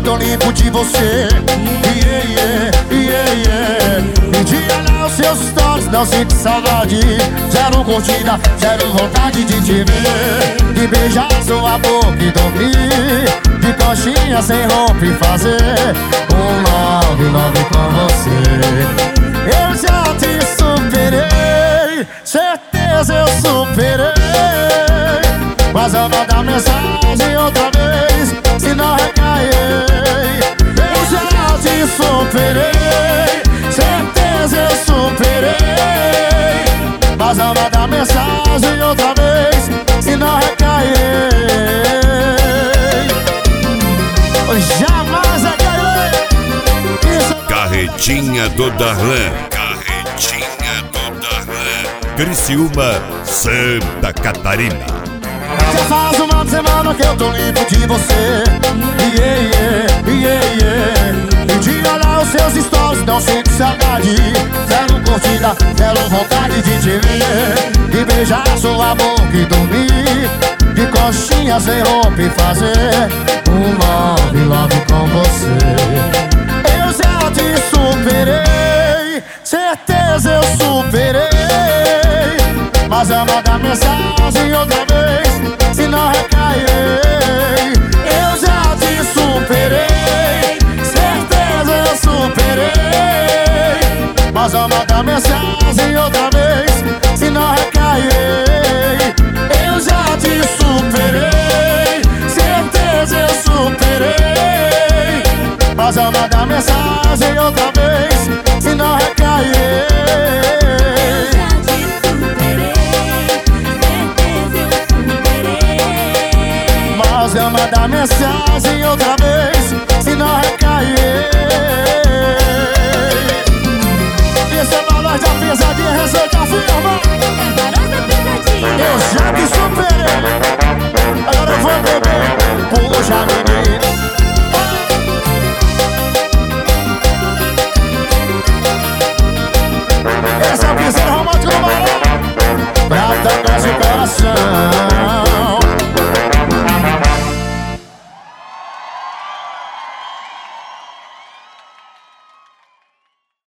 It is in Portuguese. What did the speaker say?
tô limpo de você. Me diga lá os seus stories, não sinto saudade. Zero curtida, zero vontade de te ver, de beijar sua boca e dormir, de coxinha sem roupa e fazer um love com você. Eu já te superei, certeza eu superei, mas eu vou mandar mensagem outra vez, se não recairei. Eu já te superei, certeza eu superei, mas eu vou mandar mensagem outra vez, se não recairei. Jamais recairei. Carretinha do Darlan. Carretinha do Darlan. Criciúma, Santa Catarina. Já faz uma semana que eu tô limpo de você. Me diga lá os seus stories, não sinto saudade. Zero curtida, zero vontade de te ver, de beijar sua boca e dormir, de coxinha sem roupa e fazer um love com você. Eu já te superei, certeza eu superei, mas eu mandar mensagem outra vez, se não recairei. Eu já te superei, certeza eu superei, mas eu mandar mensagem outra vez, se não recairei. Eu já te superei, certeza eu superei, mas eu mandar mensagem outra vez,